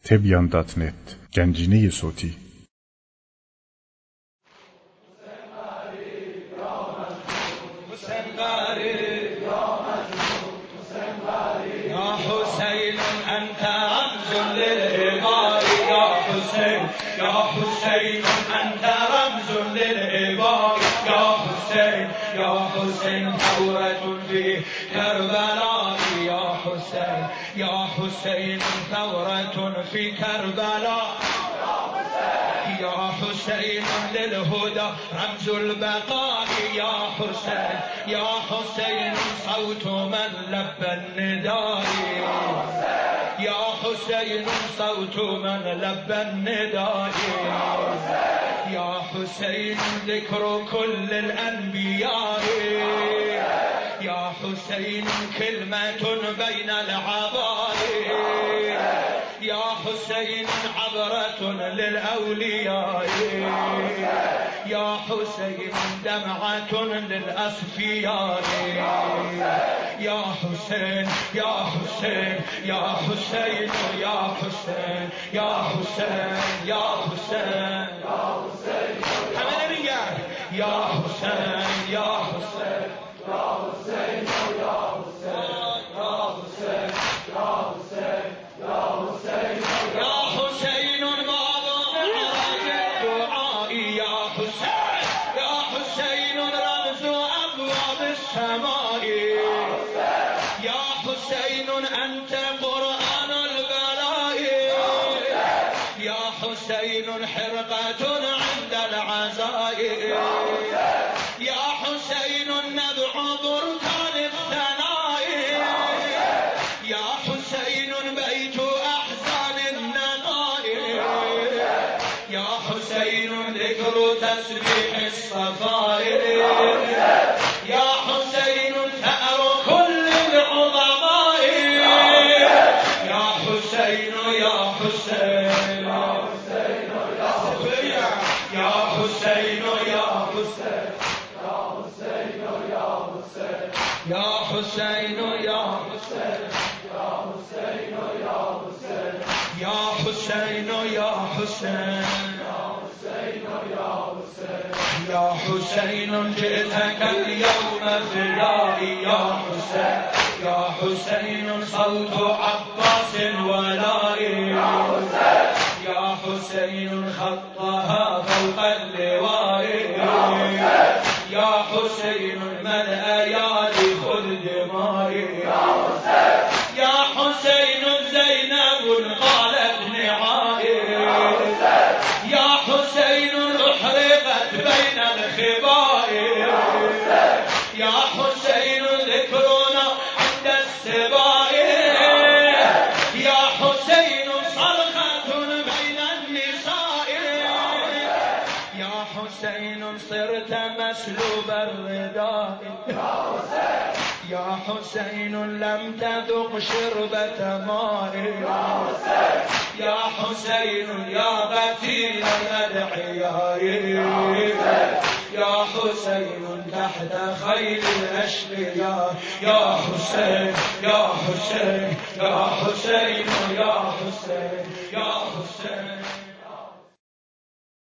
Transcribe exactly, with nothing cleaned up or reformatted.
تبیان دات نت گنجینه صوتی. يا حسين أنت رمز للعباد يا حسين يا حسين أنت رمز للعباد يا حسين يا حسين ثورة في كربلاء يا حسين يا حسين ثورة في كربلاء يا حسين للهدى رمز البقاء يا حسين يا حسين صوت من لبى النداء يا حسين صوت من لبى النداء يا حسين ذكر كل الأنبياء يا حسين كلمة بين العباد يا حسين عبرة للأولياء يا حسين دمعة للأصفياء يا حسين يا حسين يا حسين يا حسين يا حسين يا حسين حمد الرجال يا حسين يا حسين يا حسين يا حسين يا حسين يا حسين يا حسين يا حسين باب معراج الدعاء يا حسين يا حسين رمز أبواب السماء يا حسين أنت قرآن البلاء يا حسين حرقة عند العزاء يا حسين نبع بركان الثناء يا حسين بيت أحزان النقاء يا حسين ذكر تسبيح الصفائر يا حسين ثأر كل العظماء يا حسين يا حسين يا حسين يا حسين يا حسين يا حسين يا حسين يا حسين يا حسين جئتك اليوم فدائي يا حسين يا حسين صوت عباس الولائي يا حسين خطها فوق اللواء يا حسين من أيادي خذ دمائي يا حسين زينب قالت نعائي يا حسين أحرقت بين الخباء يا حسين ذكرنا عند السباء يا حسين صرخة بين النساء يا حسين صرت مسلوب الرداء يا حسين لم تذق شربة ماء يا حسين يا قتيل الأدعياء يا حسين تحت خيل الأشقياء يا حسين يا حسين يا حسين يا حسين يا حسين